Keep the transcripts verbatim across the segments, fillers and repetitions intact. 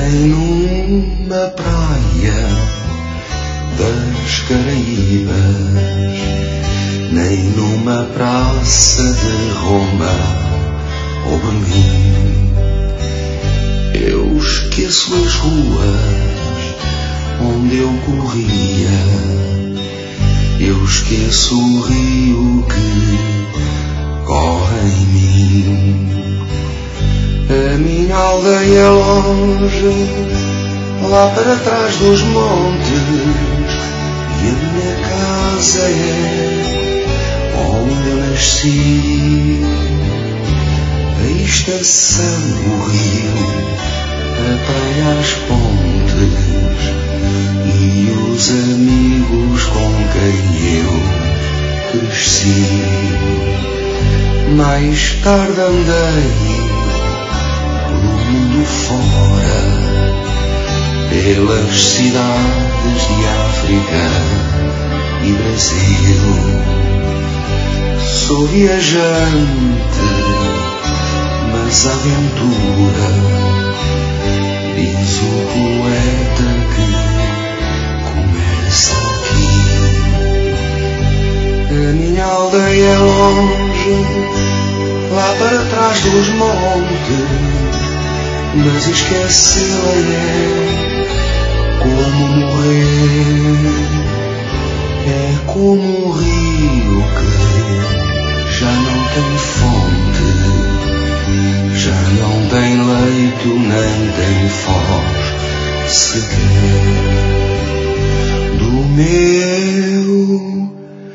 nem numa praia das Caraíbas, nem numa praça de Roma ou Berlim. Eu esqueço as ruas onde eu corria, eu esqueço o rio que corre em mim. A minha aldeia é longe, lá para trás dos montes, e a minha casa é onde eu nasci. A estação, o rio, a praia, as pontes e os amigos com quem eu cresci. Mais tarde andei pelo mundo fora, pelas cidades de África e Brasil. Sou viajante, mas a aventura, diz o poeta, que começa aqui. A minha aldeia é longe, lá para trás dos montes, mas esquecê-la é como morrer. É como um rio que já não tem fonte, já não tem leito nem tem foz sequer. Do meu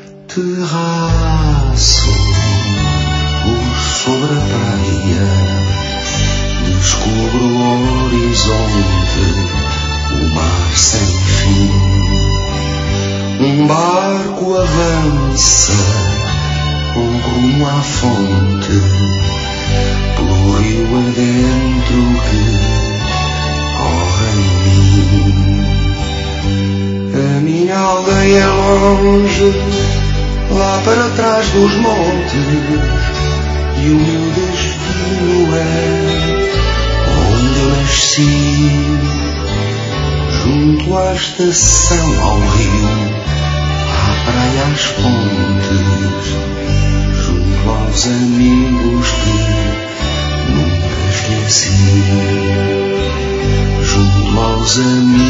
terraço por sobre a praia descubro o horizonte, o mar sem fim. Um barco avança com rumo à fonte, pelo rio adentro que corre em mim. A minha aldeia é longe, lá para trás dos montes, e o meu destino é onde eu nasci. Junto à estação, ao rio, à praia, às pontes, junto aos amigos que nunca esqueci, junto aos amigos